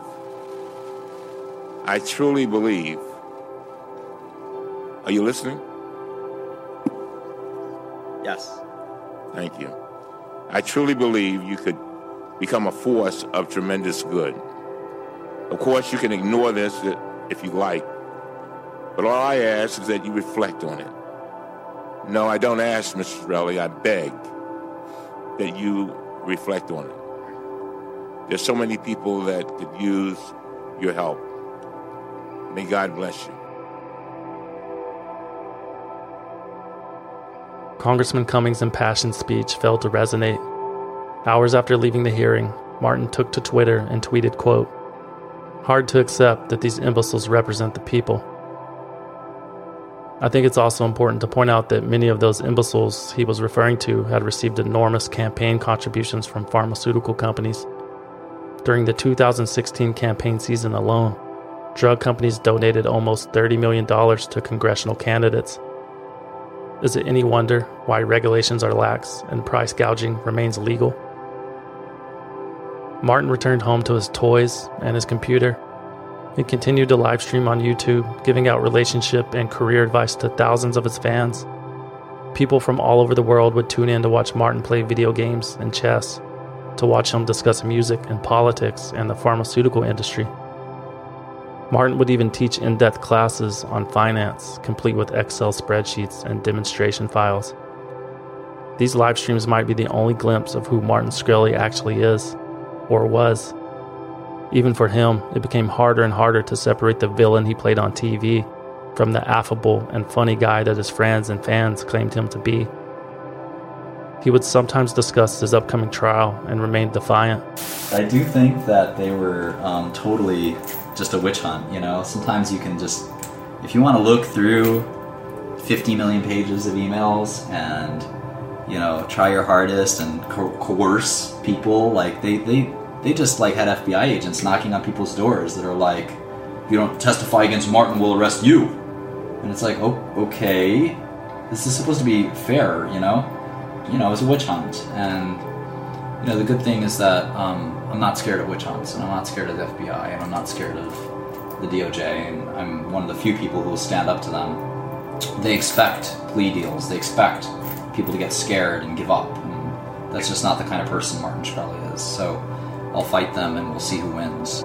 I truly believe, are you listening? Yes. Thank you. I truly believe you could become a force of tremendous good. Of course, you can ignore this if you like, but all I ask is that you reflect on it. No, I don't ask, Mister Shkreli, I beg that you reflect on it. There's so many people that could use your help. May God bless you. Congressman Cummings' impassioned speech failed to resonate. Hours after leaving the hearing, Martin took to Twitter and tweeted, quote, "Hard to accept that these imbeciles represent the people." I think it's also important to point out that many of those imbeciles he was referring to had received enormous campaign contributions from pharmaceutical companies. During the two thousand sixteen campaign season alone, drug companies donated almost thirty million dollars to congressional candidates. Is it any wonder why regulations are lax and price gouging remains legal? Martin returned home to his toys and his computer and continued to live stream on YouTube, giving out relationship and career advice to thousands of his fans. People from all over the world would tune in to watch Martin play video games and chess, to watch him discuss music and politics and the pharmaceutical industry. Martin would even teach in-depth classes on finance, complete with Excel spreadsheets and demonstration files. These live streams might be the only glimpse of who Martin Shkreli actually is, or was. Even for him, it became harder and harder to separate the villain he played on T V from the affable and funny guy that his friends and fans claimed him to be. He would sometimes discuss his upcoming trial and remain defiant. I do think that they were um, totally just a witch hunt, you know? Sometimes you can just, if you want to look through fifty million pages of emails and, you know, try your hardest and co- coerce people, like they, they, they just like had F B I agents knocking on people's doors that are like, if you don't testify against Martin, we'll arrest you. And it's like, oh, okay, this is supposed to be fair, you know? You know, it's a witch hunt. And, you know, the good thing is that um, I'm not scared of witch hunts, and I'm not scared of the F B I, and I'm not scared of the D O J, and I'm one of the few people who will stand up to them. They expect plea deals. They expect people to get scared and give up. And that's just not the kind of person Martin Shkreli is. So I'll fight them, and we'll see who wins.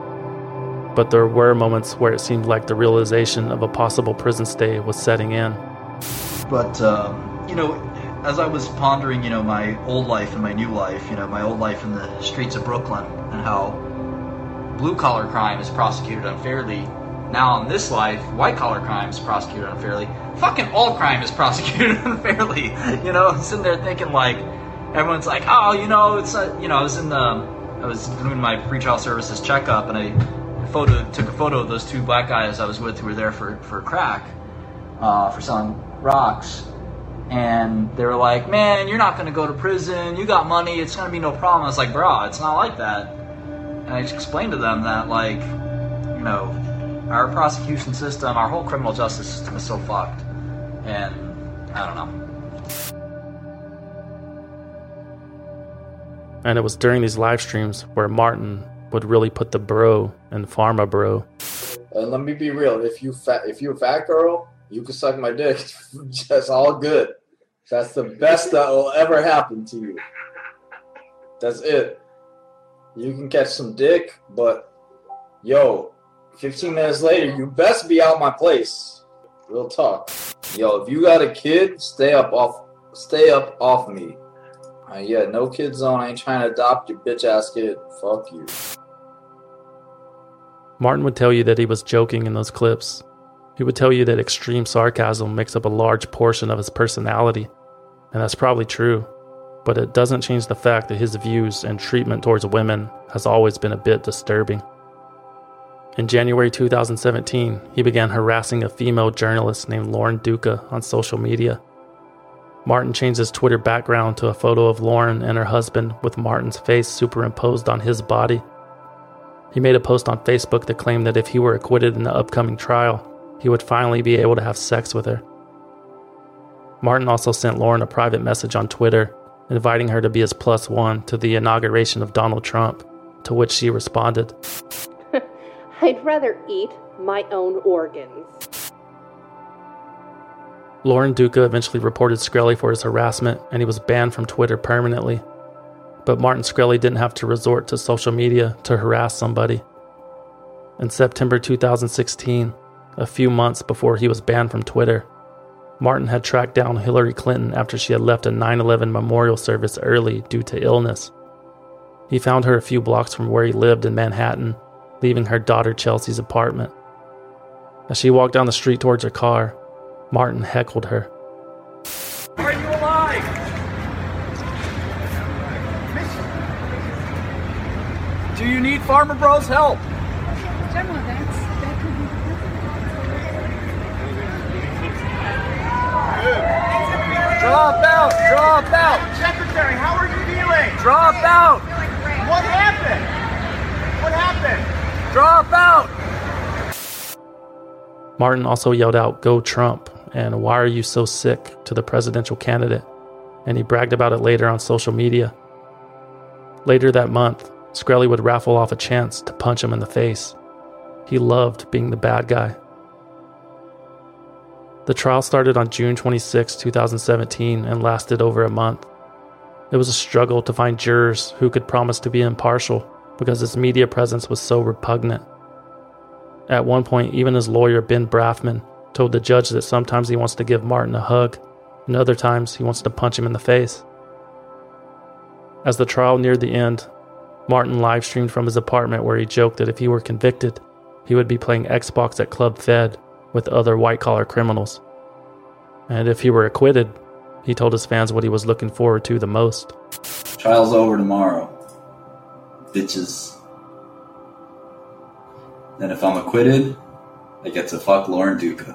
But there were moments where it seemed like the realization of a possible prison stay was setting in. But, um, you know, as I was pondering, you know, my old life and my new life, you know, my old life in the streets of Brooklyn and how blue-collar crime is prosecuted unfairly. Now in this life, white-collar crime is prosecuted unfairly. Fucking all crime is prosecuted unfairly. You know, I'm sitting there thinking like, everyone's like, oh, you know, it's, uh, you know, I was in the, I was doing my pretrial services checkup and I photo took a photo of those two black guys I was with who were there for, for crack, uh, for selling rocks. And they were like, man, you're not going to go to prison. You got money. It's going to be no problem. I was like, bro, it's not like that. And I just explained to them that, like, you know, our prosecution system, our whole criminal justice system is so fucked. And I don't know. And it was during these live streams where Martin would really put the bro in pharma bro. And let me be real, if you fat, if you're a fat girl, you can suck my dick. That's all good. That's the best that will ever happen to you. That's it. You can catch some dick, but yo, fifteen minutes later, you best be out my place. Real talk. Yo, if you got a kid, stay up off, stay up off me. Uh, yeah, no kid zone. I ain't trying to adopt your bitch ass kid. Fuck you. Martin would tell you that he was joking in those clips. He would tell you that extreme sarcasm makes up a large portion of his personality, and that's probably true, but it doesn't change the fact that his views and treatment towards women has always been a bit disturbing. In January two thousand seventeen, he began harassing a female journalist named Lauren Duca on social media. Martin changed his Twitter background to a photo of Lauren and her husband with Martin's face superimposed on his body. He made a post on Facebook that claimed that if he were acquitted in the upcoming trial, he would finally be able to have sex with her. Martin also sent Lauren a private message on Twitter, inviting her to be his plus one to the inauguration of Donald Trump, to which she responded, "I'd rather eat my own organs." Lauren Duca eventually reported Shkreli for his harassment, and he was banned from Twitter permanently. But Martin Shkreli didn't have to resort to social media to harass somebody. In September two thousand sixteen, a few months before he was banned from Twitter, Martin had tracked down Hillary Clinton after she had left a nine eleven memorial service early due to illness. He found her a few blocks from where he lived in Manhattan, leaving her daughter Chelsea's apartment. As she walked down the street towards her car, Martin heckled her. Are you alive? Do you need Farmer Bros help? General, that's, that could be the Drop out! Drop out! Secretary, how are you feeling? Drop out! What happened? What happened? Drop out! Martin also yelled out, "Go Trump," and "Why are you so sick?" to the presidential candidate, and he bragged about it later on social media. Later that month, Shkreli would raffle off a chance to punch him in the face. He loved being the bad guy. The trial started on June twenty-sixth, twenty seventeen, and lasted over a month. It was a struggle to find jurors who could promise to be impartial because his media presence was so repugnant. At one point, even his lawyer, Ben Brafman, told the judge that sometimes he wants to give Martin a hug, and other times he wants to punch him in the face. As the trial neared the end, Martin live-streamed from his apartment where he joked that if he were convicted, he would be playing Xbox at Club Fed with other white-collar criminals. And if he were acquitted, he told his fans what he was looking forward to the most. Trial's over tomorrow, bitches. Then if I'm acquitted, I get to fuck Lauren Duca.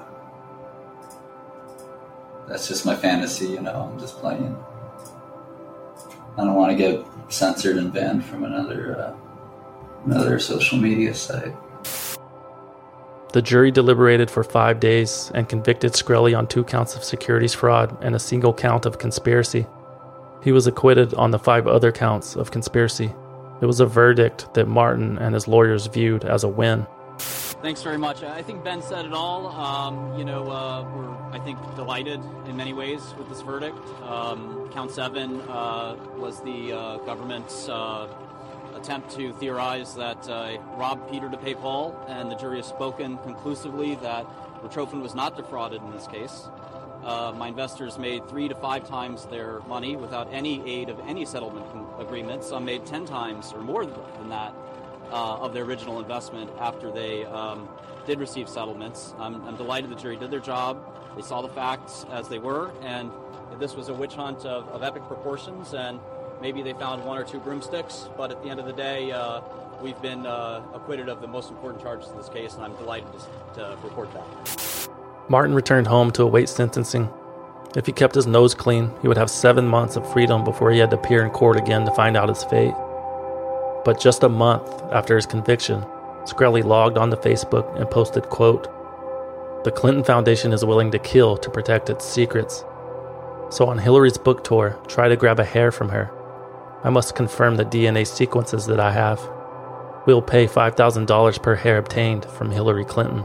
That's just my fantasy, you know, I'm just playing. I don't want to get censored and banned from another uh, another social media site. The jury deliberated for five days and convicted Shkreli on two counts of securities fraud and a single count of conspiracy. He was acquitted on the five other counts of conspiracy. It was a verdict that Martin and his lawyers viewed as a win. Thanks very much. I think Ben said it all. Um, you know, uh, we're, I think, delighted in many ways with this verdict. Um, count seven uh, was the uh, government's uh, attempt to theorize that uh, robbed Peter to pay Paul, and the jury has spoken conclusively that Richtofen was not defrauded in this case. Uh, my investors made three to five times their money without any aid of any settlement agreement. Some made ten times or more than that uh, of their original investment after they um, did receive settlements. I'm, I'm delighted the jury did their job. They saw the facts as they were, and this was a witch hunt of, of epic proportions, and maybe they found one or two broomsticks, but at the end of the day, uh, we've been uh, acquitted of the most important charges in this case, and I'm delighted to, to report that. Martin returned home to await sentencing. If he kept his nose clean, he would have seven months of freedom before he had to appear in court again to find out his fate. But just a month after his conviction, Shkreli logged onto Facebook and posted, quote, "The Clinton Foundation is willing to kill to protect its secrets. So on Hillary's book tour, try to grab a hair from her. I must confirm the D N A sequences that I have. We'll pay five thousand dollars per hair obtained from Hillary Clinton.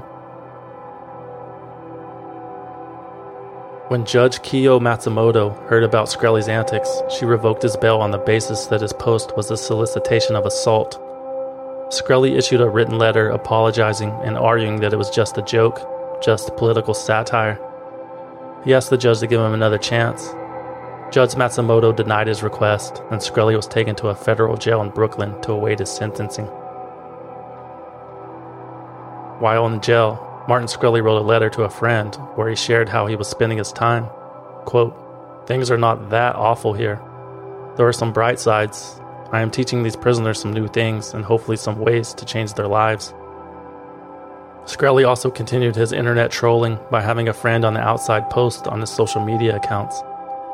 When Judge Kiyo Matsumoto heard about Shkreli's antics, she revoked his bail on the basis that his post was a solicitation of assault. Shkreli issued a written letter apologizing and arguing that it was just a joke, just political satire. He asked the judge to give him another chance. Judge Matsumoto denied his request, and Shkreli was taken to a federal jail in Brooklyn to await his sentencing. While in jail, Martin Shkreli wrote a letter to a friend where he shared how he was spending his time. Quote, "Things are not that awful here. There are some bright sides. I am teaching these prisoners some new things and hopefully some ways to change their lives." Shkreli also continued his internet trolling by having a friend on the outside post on his social media accounts.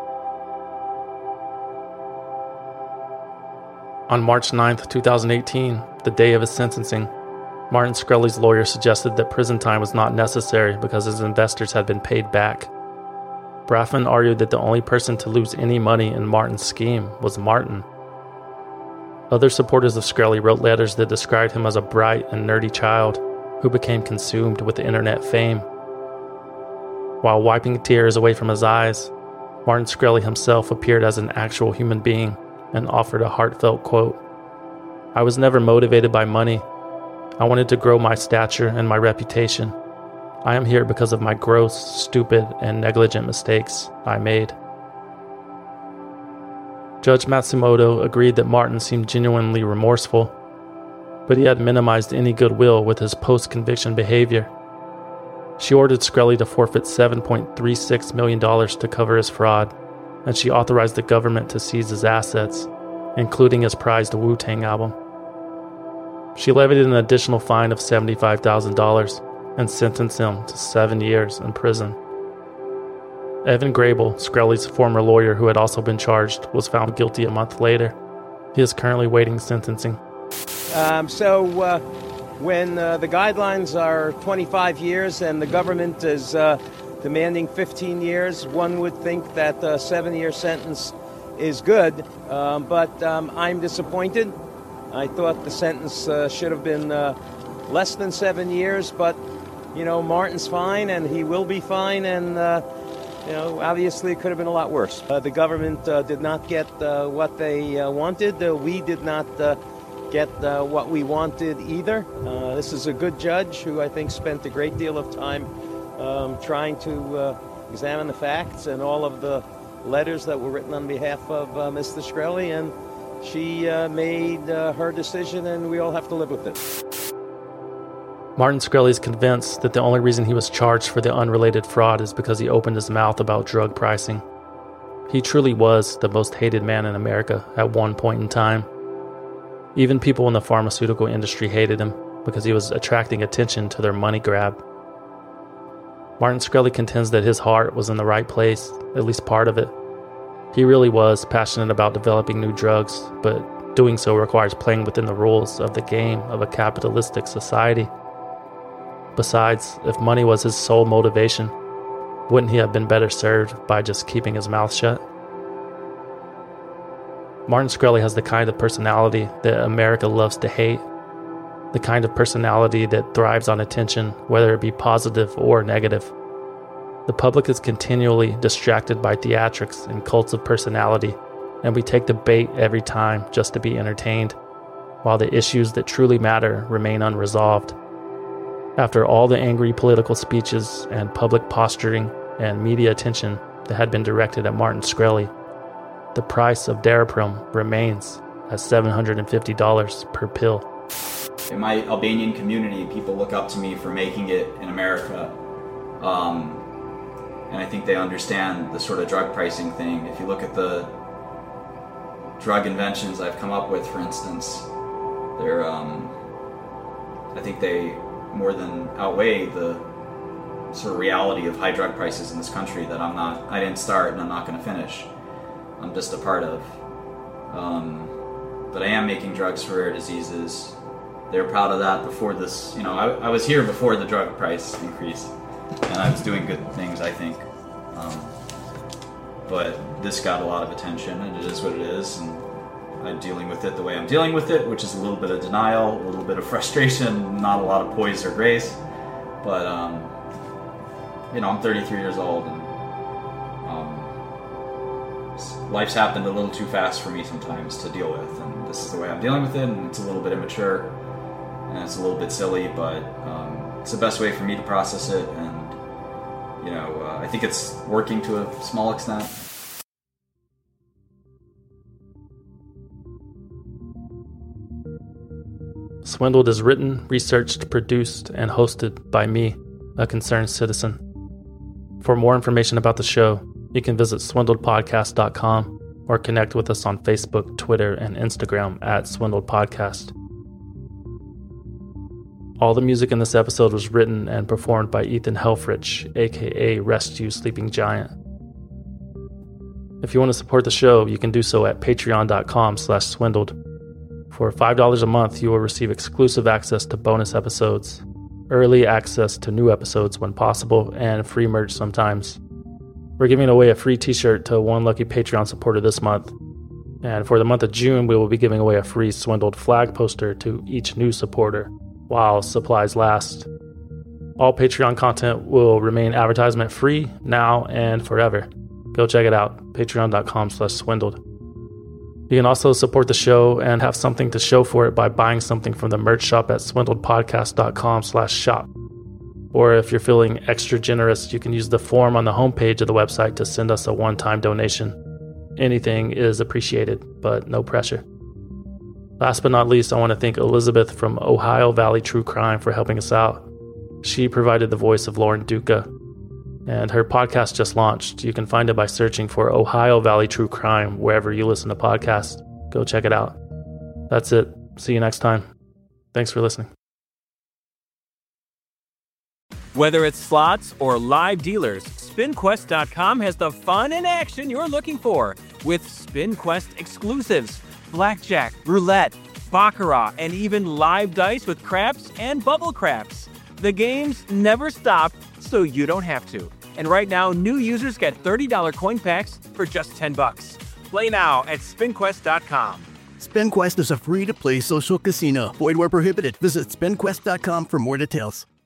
On March ninth, twenty eighteen, the day of his sentencing, Martin Shkreli's lawyer suggested that prison time was not necessary because his investors had been paid back. Braffman argued that the only person to lose any money in Martin's scheme was Martin. Other supporters of Shkreli wrote letters that described him as a bright and nerdy child who became consumed with the internet fame. While wiping tears away from his eyes, Martin Shkreli himself appeared as an actual human being and offered a heartfelt quote, "I was never motivated by money. I wanted to grow my stature and my reputation. I am here because of my gross, stupid, and negligent mistakes I made." Judge Matsumoto agreed that Martin seemed genuinely remorseful, but he had minimized any goodwill with his post-conviction behavior. She ordered Shkreli to forfeit seven point three six million dollars to cover his fraud, and she authorized the government to seize his assets, including his prized Wu-Tang album. She levied an additional fine of seventy-five thousand dollars and sentenced him to seven years in prison. Evan Grable, Shkreli's former lawyer who had also been charged, was found guilty a month later. He is currently waiting sentencing. Um, so uh, when uh, the guidelines are twenty-five years and the government is uh, demanding fifteen years, one would think that a seven-year sentence is good, um, but um, I'm disappointed. I thought the sentence uh, should have been uh, less than seven years, but, you know, Martin's fine, and he will be fine, and, uh, you know, obviously it could have been a lot worse. Uh, the government uh, did not get uh, what they uh, wanted. Uh, we did not uh, get uh, what we wanted either. Uh, this is a good judge who I think spent a great deal of time um, trying to uh, examine the facts and all of the letters that were written on behalf of uh, Mister Shkreli, and she uh, made uh, her decision, and we all have to live with it. Martin Shkreli is convinced that the only reason he was charged for the unrelated fraud is because he opened his mouth about drug pricing. He truly was the most hated man in America at one point in time. Even people in the pharmaceutical industry hated him because he was attracting attention to their money grab. Martin Shkreli contends that his heart was in the right place, at least part of it. He really was passionate about developing new drugs, but doing so requires playing within the rules of the game of a capitalistic society. Besides, if money was his sole motivation, wouldn't he have been better served by just keeping his mouth shut? Martin Shkreli has the kind of personality that America loves to hate, the kind of personality that thrives on attention, whether it be positive or negative. The public is continually distracted by theatrics and cults of personality, and we take the bait every time just to be entertained, while the issues that truly matter remain unresolved. After all the angry political speeches and public posturing and media attention that had been directed at Martin Shkreli, the price of Daraprim remains at seven hundred fifty dollars per pill. In my Albanian community, people look up to me for making it in America. Um, and I think they understand the sort of drug pricing thing. If you look at the drug inventions I've come up with, for instance, they're, um, I think they more than outweigh the sort of reality of high drug prices in this country that I'm not, I didn't start and I'm not going to finish. I'm just a part of. Um, but I am making drugs for rare diseases. They were proud of that before this, you know, I, I was here before the drug price increase, and I was doing good things, I think. Um, but this got a lot of attention, and it is what it is, and I'm dealing with it the way I'm dealing with it, which is a little bit of denial, a little bit of frustration, not a lot of poise or grace. But, um, you know, I'm thirty-three years old, and um, life's happened a little too fast for me sometimes to deal with, and this is the way I'm dealing with it, and it's a little bit immature, and it's a little bit silly, but um, it's the best way for me to process it, and, you know, uh, I think it's working to a small extent. Swindled is written, researched, produced, and hosted by me, a concerned citizen. For more information about the show, you can visit swindled podcast dot com or connect with us on Facebook, Twitter, and Instagram at Swindled Podcast. All the music in this episode was written and performed by Ethan Helfrich, aka Rest You Sleeping Giant. If you want to support the show, you can do so at patreon dot com slash swindled. For five dollars a month, you will receive exclusive access to bonus episodes, early access to new episodes when possible, and free merch sometimes. We're giving away a free t-shirt to one lucky Patreon supporter this month. And for the month of June, we will be giving away a free Swindled flag poster to each new supporter, while supplies last. All Patreon content will remain advertisement free now and forever. Go check it out, patreon dot com slash swindled. You can also support the show and have something to show for it by buying something from the merch shop at swindled podcast dot com slash shop. Or if you're feeling extra generous, you can use the form on the homepage of the website to send us a one-time donation. Anything is appreciated, but no pressure. Last but not least, I want to thank Elizabeth from Ohio Valley True Crime for helping us out. She provided the voice of Lauren Duca, and her podcast just launched. You can find it by searching for Ohio Valley True Crime wherever you listen to podcasts. Go check it out. That's it. See you next time. Thanks for listening. Whether it's slots or live dealers, spin quest dot com has the fun and action you're looking for with SpinQuest exclusives, blackjack, roulette, baccarat, and even live dice with craps and bubble craps. The games never stop, so you don't have to. And right now, new users get thirty dollars coin packs for just ten bucks. Play now at spin quest dot com. SpinQuest is a free-to-play social casino. Void where prohibited. Visit spin quest dot com for more details.